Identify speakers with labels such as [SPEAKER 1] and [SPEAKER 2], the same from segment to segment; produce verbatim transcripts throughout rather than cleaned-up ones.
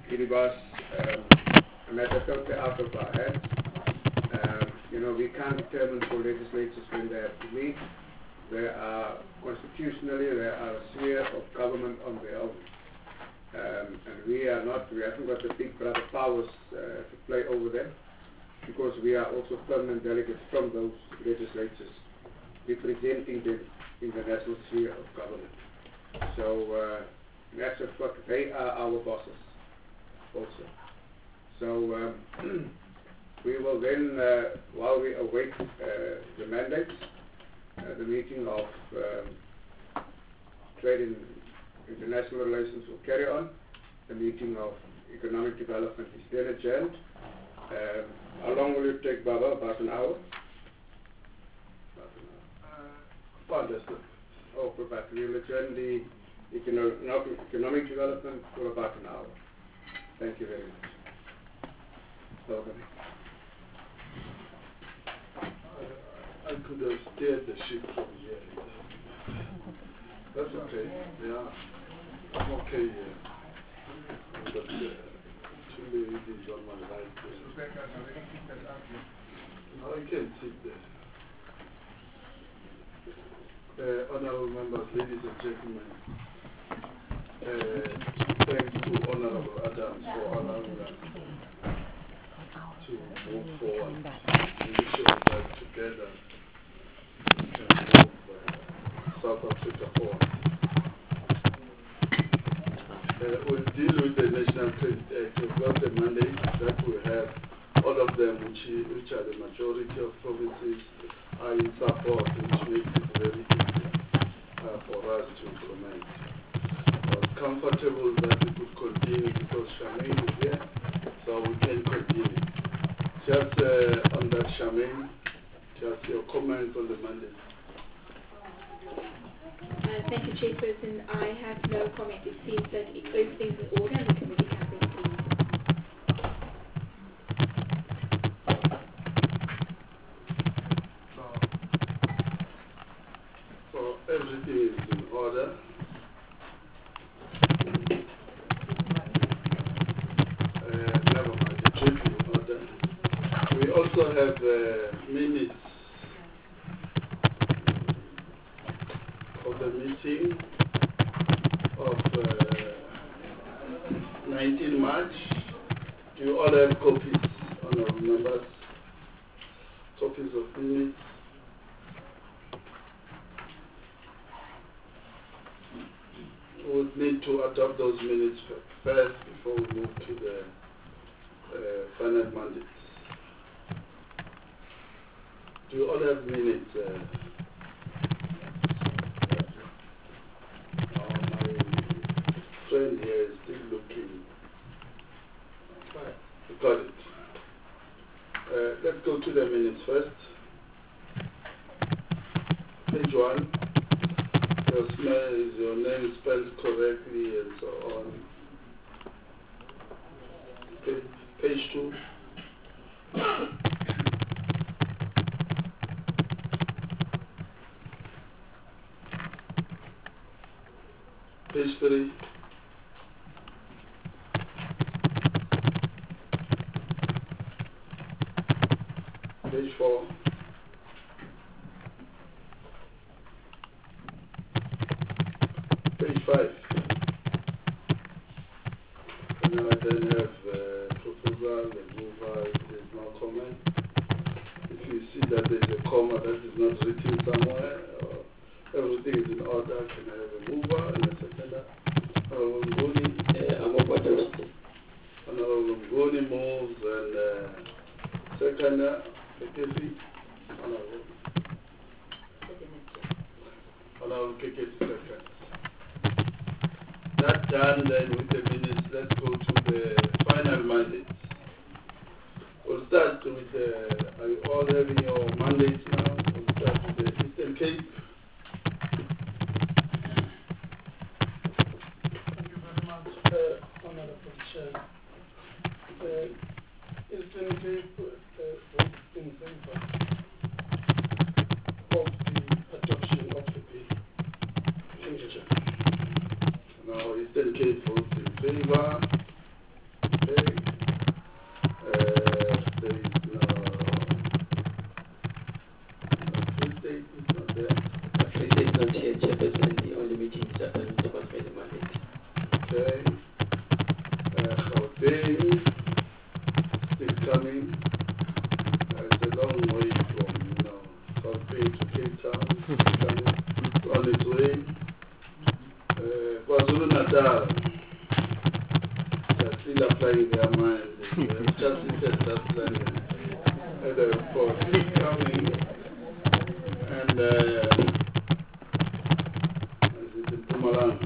[SPEAKER 1] it was um, a matter totally out of our hands. Um, you know, we can't determine for legislatures when they have to meet. There are, constitutionally, there are a sphere of government on their own. Um, and we are not, we haven't got the big brother powers uh, to play over them, because we are also permanent delegates from those legislatures representing them in the national sphere of government. So, uh, in actual fact, they are our bosses also. So, um, we will then, uh, while we await uh, the mandates, uh, the meeting of um, Trade and International Relations will carry on. The meeting of Economic Development is then adjourned. Um, how long will it take, Baba? About an hour? About an hour. Uh, understood. Oh, for about, we'll adjourn the economic, economic development for about an hour. Thank you very much. Welcome.
[SPEAKER 2] I could have steered the ship from here. That's okay. Yeah. I'm okay here. But uh, two ladies on my right there. I can sit there. Uh, honorable members, ladies and gentlemen, uh, thanks to Honorable Adams for allowing us to move forward and ensure that together we can move uh, South Africa forward. Uh, we'll deal with the National Credit Act. We've got the mandate that we have. All of them, which, which are the majority of provinces, are in support, which makes it very easy uh, for us to implement. I was comfortable that we could continue because Charmaine is here, so we can continue. Just uh, on that, Charmaine, just your comments on the mandate.
[SPEAKER 3] Uh, thank you, Chairperson. I have no comment. It seems that everything's in order and the committee can proceed.
[SPEAKER 2] So everything is in order. Uh, never mind, it should be in order. We also have uh, minutes of the meeting of uh, nineteenth March. Do you all have copies, honorable members? Copies of minutes? We would need to adopt those minutes first before we move to the uh, final mandates. Do you all have minutes? Uh, friend here is still looking. Got it. Uh, let's go to the minutes first. Page one. Your, smell, is your name spelled correctly and so on. Page, page two. Page three. Page four. Page five. And now I then have uh, proposal, the mover, if there is no comment. If you see that there is a comma that is not written somewhere, or everything is in order, can I have a mover and a seconder? Honorable Nguni,
[SPEAKER 4] I'm over there.
[SPEAKER 2] Honorable Nguni moves and uh, seconder. Kekesi, Honorable. Honorable Kekesi second. That done, then with the minutes, let's go to the final mandate. We'll start with the, are you all having your mandates now? We'll start with the Eastern Cape.
[SPEAKER 5] Thank you very much, uh, Honorable Chair. Uh, Eastern Cape uh, in favor of the adoption of the bill. Thank you, Chair.
[SPEAKER 2] Now, Eastern Cape votes in favor. still applying their minds. Uh, Justice has just landed at the airport. He's coming. And uh, this is in Pumalanga.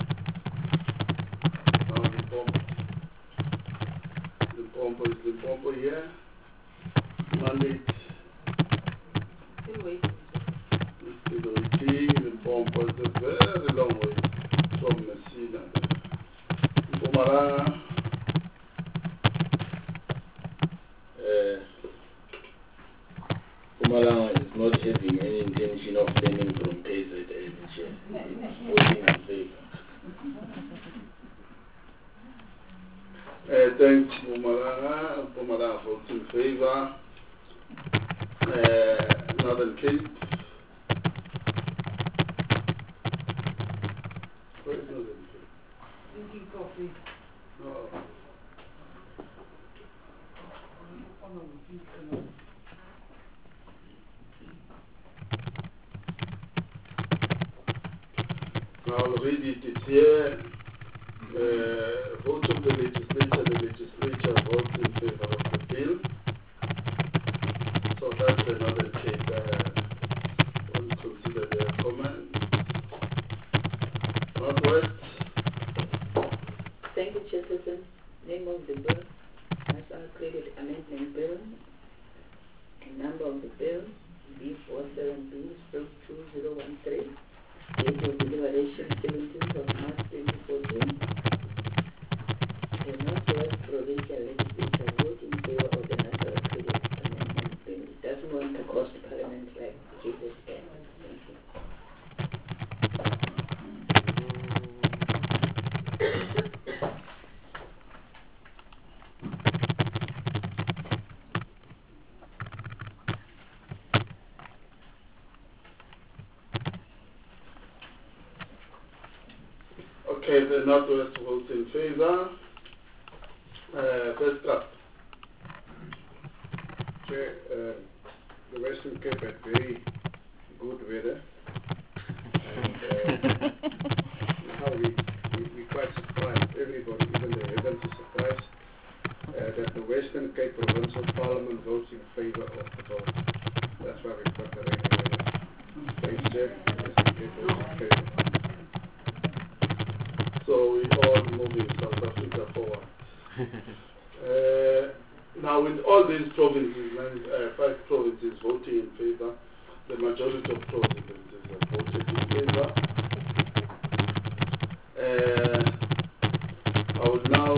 [SPEAKER 2] Now Limpopo. Limpopo is Limpopo here. Mandate.
[SPEAKER 4] Still waiting.
[SPEAKER 2] Still waiting. Limpopo is a very long way from Messina. Pumalanga.
[SPEAKER 6] Uh, Pumalanga is not having any intention of learning from K Z N. It's voting in favor.
[SPEAKER 2] Uh, thanks, Pumalanga. Pumalanga votes in favor. Uh, Northern Cape. Where is Northern Cape?
[SPEAKER 4] Drinking coffee.
[SPEAKER 2] Oh. Now I'll read it. It's here. Uh, vote of the legislature. The legislature votes in favor of the bill. So that's another case. Uh, we'll consider their comments. Northwest.
[SPEAKER 4] Thank you, Chairperson. Name of the bill. National Credit Amendment Bill. Number of the bill B forty-seven B stroke two zero one three. Date of deliberation seventeenth of March twenty fourteen. The Northwest Provincial Legislature vote in favor of the National Credit Amendment Bill. It doesn't want to cost Parliament like K Z N. Thank you.
[SPEAKER 2] Okay, the Northwest votes in favor. Uh, first up.
[SPEAKER 1] Chair, uh, the Western Cape had very good weather. And uh, now we, we, we're quite surprised, everybody, even the rebels is surprised, uh, that the Western Cape Provincial Parliament votes in favor of the bill. That's why we've got the rainy weather. Thanks, Chair. Western Cape votes in favor.
[SPEAKER 2] So we all moving South Africa forward. uh, now with all these provinces, uh, five provinces voting in favor, the majority of provinces have voted in favor. Uh, I will now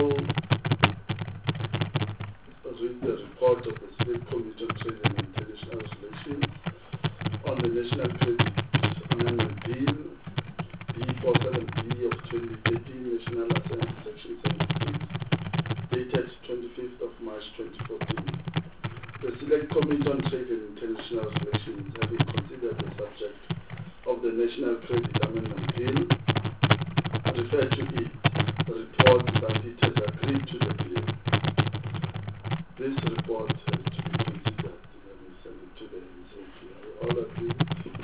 [SPEAKER 2] read the report of the State Committee on Trade and International Relations on the National Credit Amendment Bill B forty-seven B of twenty thirteen, National Assembly, Section seventy-six, dated twenty-fifth of March twenty fourteen. The Select Committee on Trade and International Relations, having considered the subject of the National Credit Amendment Bill, referred to it, report that it has agreed to the bill. This report has to be considered. Let me send it to the N C P. Are you all agreed?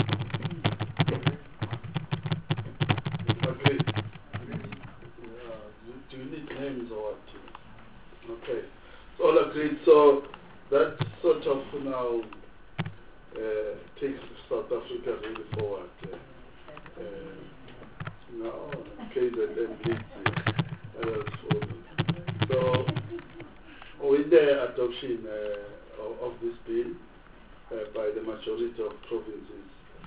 [SPEAKER 2] Agreed. Uh, do, do you need names or what? Okay. So all agreed. So that sort of now uh, takes South Africa really forward. Uh, uh, now, K Z N leads uh, So with the adoption uh, of, of this bill uh, by the majority of provinces,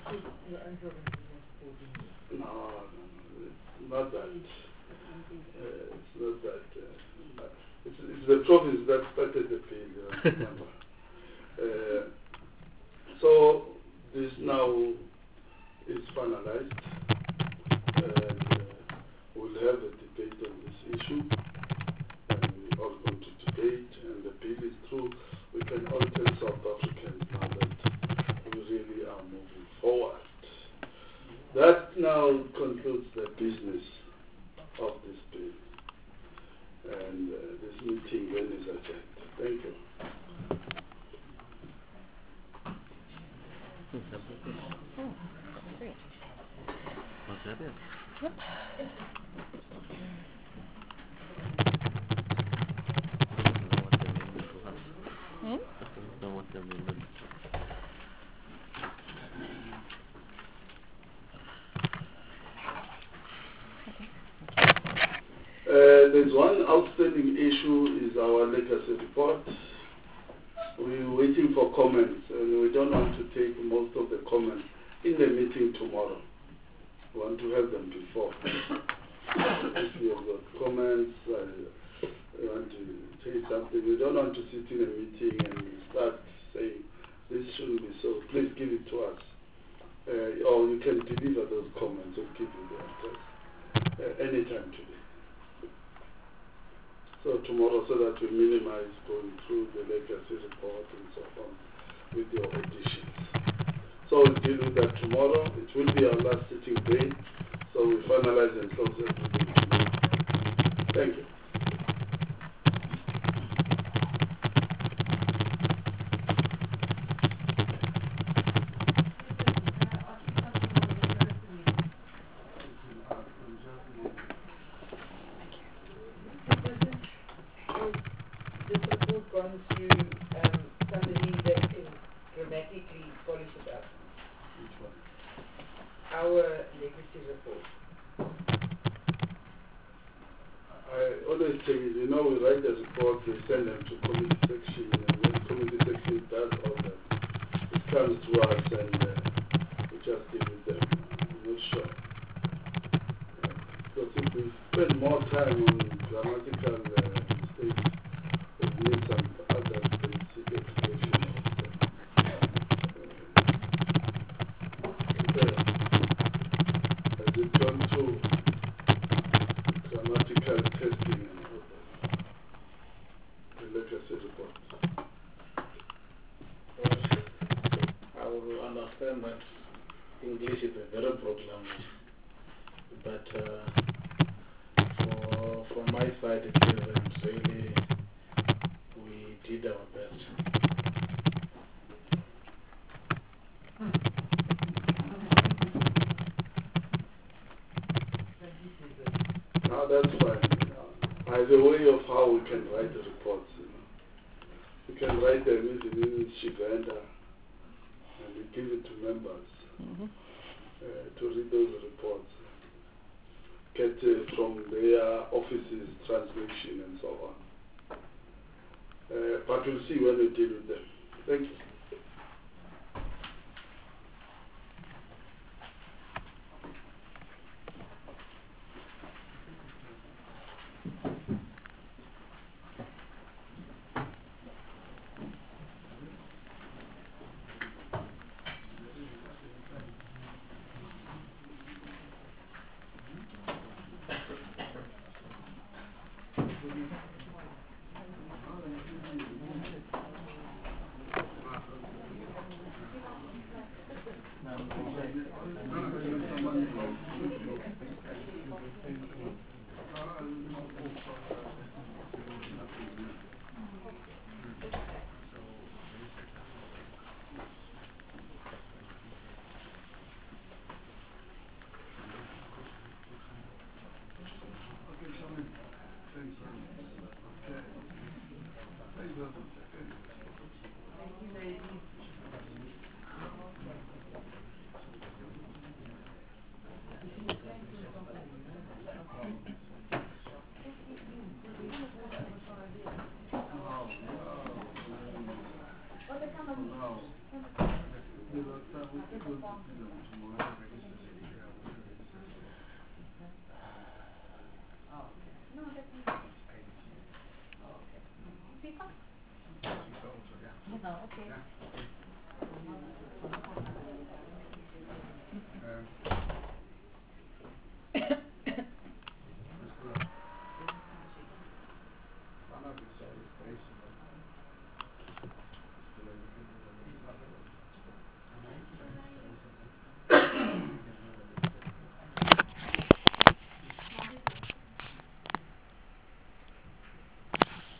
[SPEAKER 2] no, no, it's not that. Uh, it's not that. Uh, it's, it's the province that started the bill, you remember. uh, so this now is finalized, and uh, we'll have a debate on this issue, and we're all going to debate, and the bill is through. We can all tell South Africans now that we really are moving forward. That now concludes the business of this bill. And uh, this meeting then is adjourned. Thank you.
[SPEAKER 7] Oh, great.
[SPEAKER 2] one outstanding issue is our legacy report. We're waiting for comments, and we don't want to take most of the comments in the meeting tomorrow. We want to have them before. If you have got comments, uh, we want to say something. We don't want to sit in a meeting and start saying, this shouldn't be so. Please give it to us. Uh, or you can deliver those comments and give it the address uh, anytime today. So tomorrow, so that we minimize going through the legacy report and so on with your additions. So we'll deal with that tomorrow. It will be our last sitting day. So we finalize and close everything tomorrow. Thank you.
[SPEAKER 4] This report gone through um, somebody that can dramatically polish it up.
[SPEAKER 2] Which one?
[SPEAKER 4] Our legacy report.
[SPEAKER 2] I always say, you know, we write the report, we send them to committee section, and when committee section does all that, it comes to us and uh, we just give it them. I'm not sure. Uh, because if we spend more time on grammatical uh, mistakes, we need some other basic explanation also. Uh, has it gone through grammatical testing and all that? The legacy report.
[SPEAKER 6] I will understand that English is a very broad language, but uh, for from my side it isn't really. We did our best.
[SPEAKER 2] Now that's fine. Uh, as a way of how we can write the reports, you know. We can write them in Shivenda and we give it to members
[SPEAKER 7] Mm-hmm.
[SPEAKER 2] uh, to read those reports, get uh, from their offices translation and so on. Uh, but we'll see when we deal with them. Thank you.
[SPEAKER 1] One of the solid places.